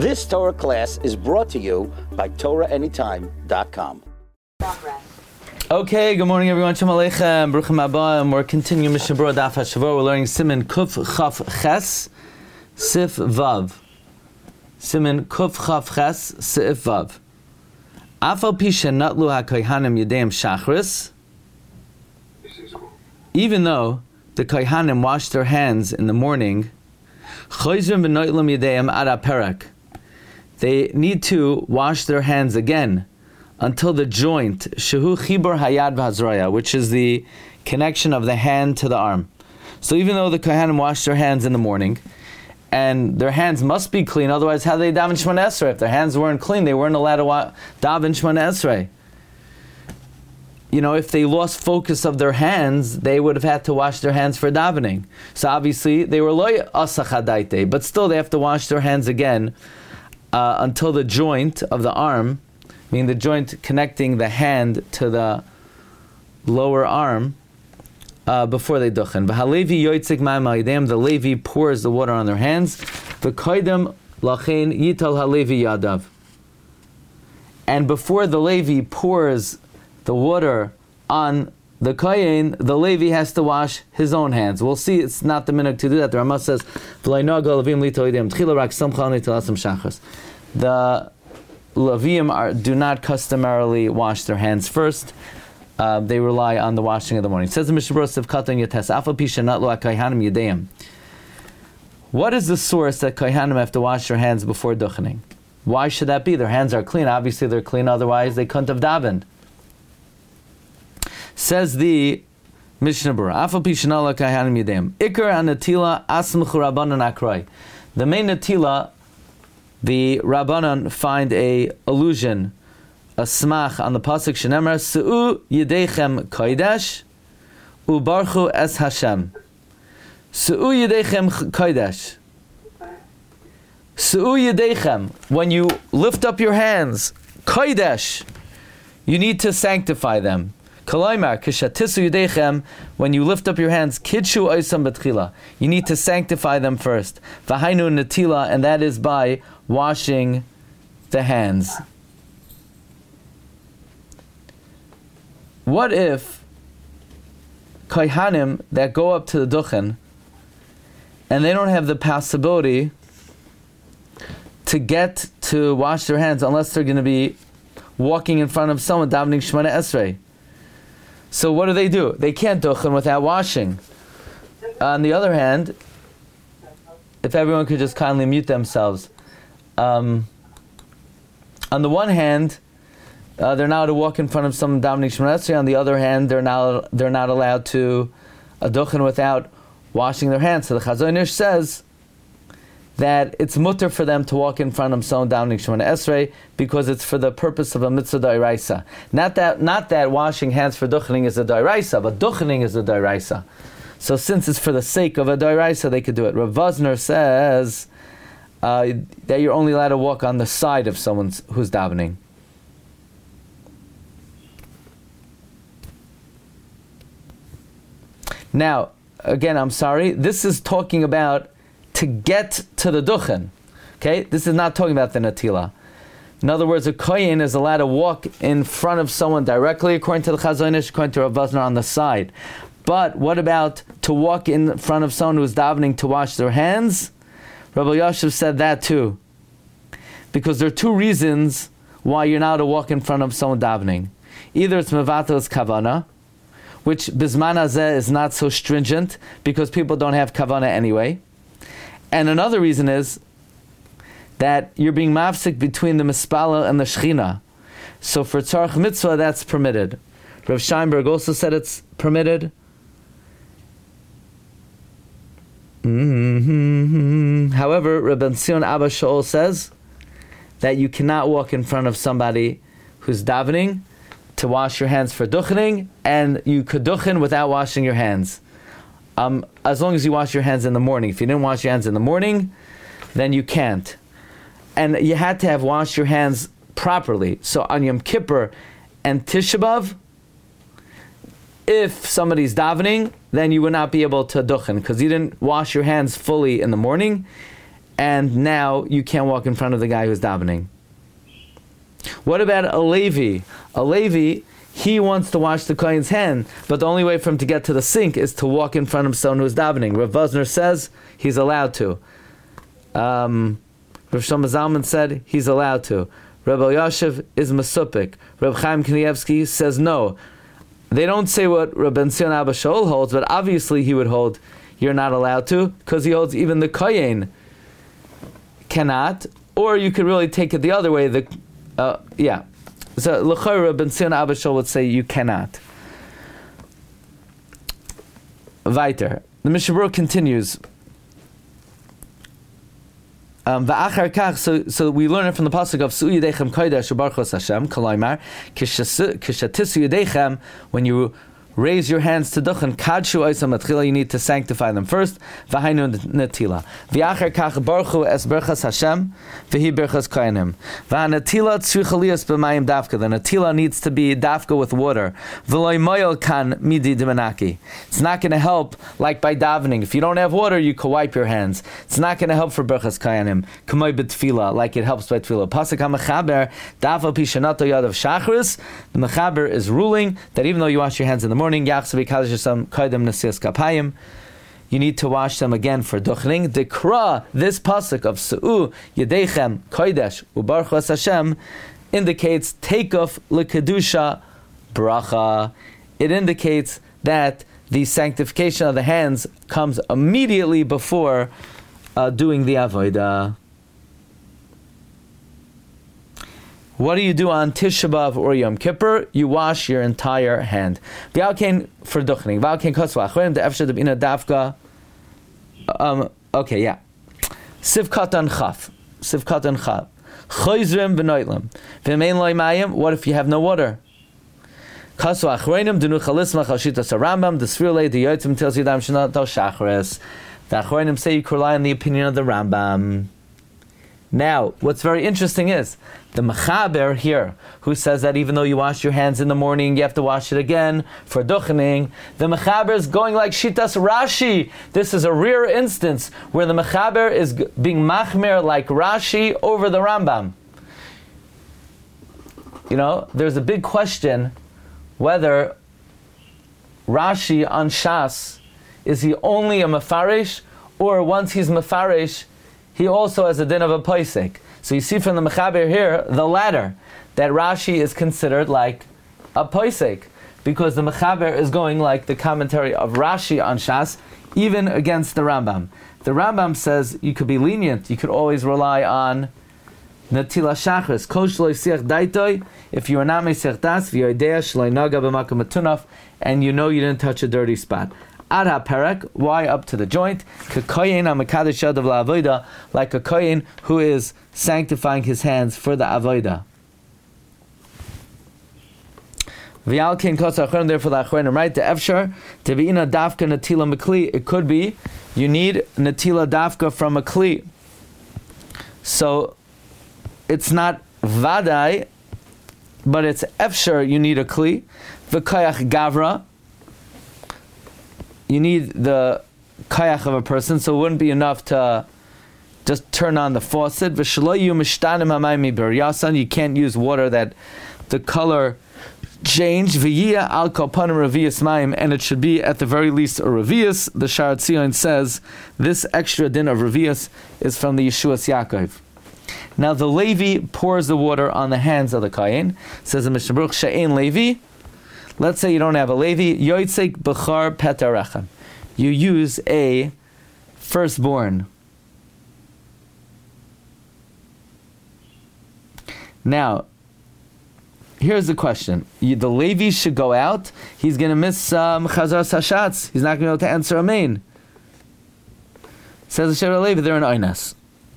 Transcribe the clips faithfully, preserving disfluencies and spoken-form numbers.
This Torah class is brought to you by Torah Anytime dot com. Okay, good morning everyone. Shalom Aleichem, Baruchim Haba, and we're continuing Mishnah Berurah Daf HaShavua. We're learning Siman Kuf Chaf Ches, Sif Vav. Siman Kuf Chaf Ches, Sif Vav. Afal Pisha Natlu HaKohanim Yedeim Shachris. Even though the Kohanim washed their hands in the morning, Chozrim B'Noitlam Yedeim Ad HaPerak. They need to wash their hands again until the joint, Shehu Chibur Hayad V'Hazraya, which is the connection of the hand to the arm. So even though the Kohanim washed their hands in the morning, and their hands must be clean, otherwise how do they daven Shemona Esrei? If their hands weren't clean, they weren't allowed to wa- daven Shemona Esrei. You know, if they lost focus of their hands, they would have had to wash their hands for davening. So obviously, they were loy asachadaite, but still they have to wash their hands again uh, until the joint of the arm, meaning the joint connecting the hand to the lower arm, uh, before they duchen. V'halevi yoitzik ma'am ha'yadem, the Levi pours the water on their hands. V'koidem lachein yital halevi yadav. And before the Levi pours the water on the Kohen, the Levi has to wash his own hands. We'll see it's not the minhag to do that. The Ramah says, the Leviim are, do not customarily wash their hands first. Uh, they rely on the washing of the morning. It says in Mishnah Berurah Katan Yates, Afal Pisha Natlu HaKohanim Yedeim. What is the source that Kohanim have to wash their hands before duchening? Why should that be? Their hands are clean. Obviously they're clean, otherwise they couldn't have davened. Says the Mishnah Berurah, Afal Pisha Natlu HaKohanim Yedeim. Ikar HaNatila Asmchu Rabbanan Akroi. The main Natila, the Rabbanan find a allusion, a smach on the pasuk shenemar Su'u Yedechem Kodesh Ubarchu Es Hashem. Su'u Yedechem Kodesh. Su'u Yedechem. When you lift up your hands, Kodesh, you need to sanctify them. Kalaimar Kishatisu Yedechem. When you lift up your hands, Kidshu Oisam Betchila. You need to sanctify them first. V'hainu Natila, and that is by washing the hands. What if Kohanim that go up to the duchen and they don't have the possibility to get to wash their hands unless they're going to be walking in front of someone davening Shemona Esrei? So what do they do? They can't duchen without washing. On the other hand, if everyone could just kindly mute themselves. Um, on the one hand, uh, they're not allowed to walk in front of someone davening Shemona Esrei. On the other hand, they're not they're not allowed to uh, duchen without washing their hands. So the Chazon Ish says that it's mutter for them to walk in front of someone davening Shemona Esrei because it's for the purpose of a mitzvah d'oraisa. Not that not that washing hands for duchening is a d'oraisa, but duchening is a d'oraisa. So since it's for the sake of a d'oraisa, they could do it. Rav Vosner says uh, that you're only allowed to walk on the side of someone who's davening. Now, again, I'm sorry, this is talking about to get to the duchen. Okay? This is not talking about the natila. In other words, a kohen is allowed to walk in front of someone directly, according to the Chazon Ish, according to Rav Vosner, on the side. But what about to walk in front of someone who's davening to wash their hands? Rabbi Yashiv said that too. Because there are two reasons why you're not allowed to walk in front of someone davening. Either it's mevatel's kavana, which bizman hazeh is not so stringent because people don't have kavana anyway. And another reason is that you're being mafsik between the mispala and the shechina. So for tzarech mitzvah, that's permitted. Rav Scheinberg also said it's permitted. Mm-hmm. However, Rabbi Zion Abba Shaul says that you cannot walk in front of somebody who's davening to wash your hands for duchening, and you could duchen without washing your hands. Um, as long as you wash your hands in the morning. If you didn't wash your hands in the morning, then you can't. And you had to have washed your hands properly. So on Yom Kippur and Tisha B'Av, if somebody's davening, then you would not be able to duchen because you didn't wash your hands fully in the morning, and now you can't walk in front of the guy who's davening. What about a Levi? A Levi, he wants to wash the Kohen's hand, but the only way for him to get to the sink is to walk in front of someone who's davening. Rav Vosner says he's allowed to. Um, Rav Shlomo Zalman said he's allowed to. Rav Elyashiv is Masupik. Rav Chaim Kanievsky says no. They don't say what Rav Ben Zion Abba Shaul holds, but obviously he would hold you're not allowed to, because he holds even the Kohen cannot, or you could really take it the other way. The uh, yeah, so L'chayra Rav Ben Zion Abba Shaul would say you cannot. Weiter. The Mishnah Berurah continues. Um, so, so we learn it from the pasuk of Su'u Yedechem Kodesh U'Barchos Hashem Kalaymar Kishatisu Yedechem, when you raise your hands to duchen kadshu oisam atchila, you need to sanctify them first. V'hainu netila. V'acher kach baruchu es berchas Hashem v'hi berchas kohanim. V'hanetila tzricha lias b'mayim dafka. The netila needs to be dafka with water. V'loy moyel kan midi d'menaki. It's not going to help like by davening. If you don't have water, you can wipe your hands. It's not going to help for berchas kohanim. K'moy b'tfila, like it helps by tefillah. Pasuk ha-mechaber dafal pi shanato yad of shachris. The mechaber is ruling that even though you wash your hands in the morning, you need to wash them again for duchening. Dekra, this pasuk of Su'u Yedechem Kodesh U'Barchos Hashem, indicates takeoff lekedusha bracha. It indicates that the sanctification of the hands comes immediately before uh, doing the avodah. What do you do on Tisha B'Av or Yom Kippur? You wash your entire hand. V'alkein for duchening. V'alkein kosva achronim de'efshar deb'ina dafka. Um. Okay, yeah. Sivkatan chaf. Sivkatan chaf. Choizrim v'noitlim. V'mein loy mayim. What if you have no water? Kosva achronim denu chalisma chalshitas Rambam. The Sfirlei the Yotzim tells you that Shnat al Shachris. The achronim say you can rely on the opinion of the Rambam. Now, what's very interesting is the Mechaber here, who says that even though you wash your hands in the morning, you have to wash it again for duchening. The Mechaber is going like Shitas Rashi. This is a rare instance where the Mechaber is being machmer like Rashi over the Rambam. You know, there's a big question whether Rashi on Shas, is he only a Mefarish, or once he's Mefarish, he also has a din of a posek. So you see from the Mechaber here, the latter, that Rashi is considered like a posek, because the Mechaber is going like the commentary of Rashi on Shas, even against the Rambam. The Rambam says you could be lenient, you could always rely on Natila Shachris, Kol Shloi Siach Daitoi, if you are not Mesech Das, V'yoidea Shloi Naga B'makom Atunaf, and you know you didn't touch a dirty spot. Ad ha-perek, why up to the joint? K'koyin ha-mekadosh yadav la'avoda, like a koyin who is sanctifying his hands for the avoda. V'yal kin kos ha'achronim, therefore the achronim, right? The efshar, tevi'ina dafka natila mekli. It could be, you need natila dafka from a kli. So, it's not vadai, but it's efshar, you need a kli. V'kayach gavra, you need the kayach of a person, so it wouldn't be enough to just turn on the faucet. You can't use water that the color changed. And it should be at the very least a revius. The Sharat Tzion says this extra din of revius is from the Yeshuas Yaakov. Now the Levi pours the water on the hands of the Kayin. Says the Mishnah Berurah, She'ein Levi. Let's say you don't have a Levi. Yoitzek b'char petarechem. You use a firstborn. Now, here's the question. You, the Levi should go out. He's going to miss um, Chazar Sashatz. He's not going to be able to answer Amen. Says the Shevet Levi, they're in Oynas.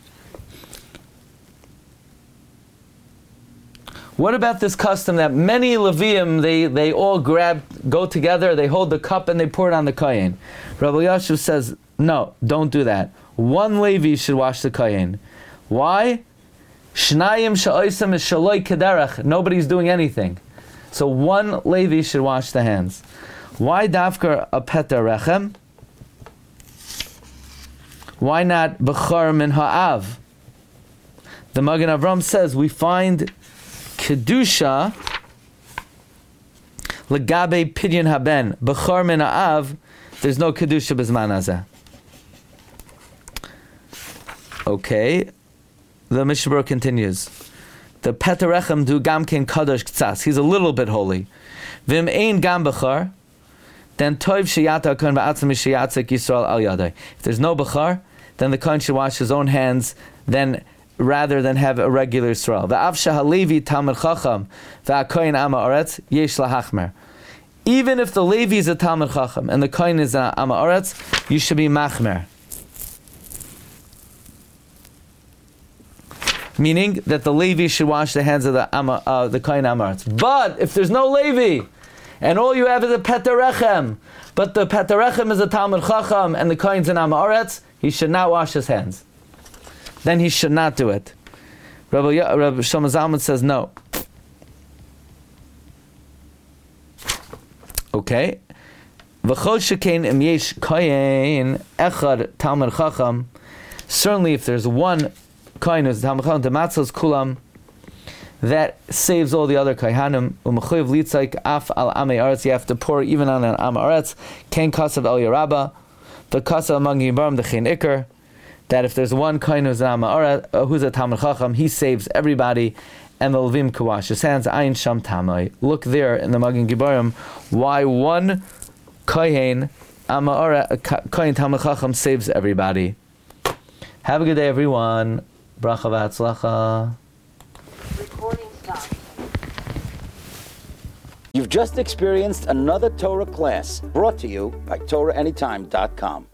What about this custom that many Leviim, they, they all grab, go together, they hold the cup and they pour it on the Kohen? Rabbi Yashuv says, no, don't do that. One Levi should wash the Kohen. Why? Shnayim sha'oisam is shaloi kederach. Nobody's doing anything. So one Levi should wash the hands. Why dafkar a peta rechem? Why not Bechar min ha'av? The Magen Avram says we find Kedusha Legabe Pidyon Haben. Bechar min ha'av, there's no Kedusha B'zman hazeh. Okay. The Mishabur continues. The Petarechem do Gamkin Kadosh Ktsas. He's a little bit holy. Vim ein Gam Bechar, then Toiv Sheyata Kohen Ba'atzim Sheyatzik Yisrael Al Yadai. If there's no Bechar, then the Kohen should wash his own hands, then rather than have a regular Yisrael. V'av Shehalevi Talmid Chacham v'aKohen Ama Oretz Yesh Lahachmer. Even if the Levi is a Talmid Chacham and the Kohen is an Ama Oretz, you should be Machmer. Meaning that the Levi should wash the hands of the Ama, uh, the Kohen Amaretz. But if there's no Levi, and all you have is a Petarechem, but the Petarechem is a Talmid Chacham and the Kohen's an Amaretz, he should not wash his hands. Then he should not do it. Rabbi, Rabbi Shlomo Zalman says no. Okay. V'chol shekein im yesh Kohen echad Talmid Chacham. Certainly, if there's one Kohen who's Talmid Chacham, dematzos kulam, that saves all the other Kohanim. U'mechuyev litzaik af al amei aretz. You have to pour even on an am aretz. Ken kasav el yarabba. The kasav among yibarim the chen ikar. That if there's one Kohen who's an am aretz, uh, who's a Talmid Chacham, he saves everybody, and the Levim can wash his hands. Ayin sham tamai. Look there in the Magen Gibarim why one Kohen am aretz, Kohen Talmid Chacham saves everybody. Have a good day, everyone. Bracha v'atzlacha. Recording stopped. You've just experienced another Torah class brought to you by Torah Anytime dot com.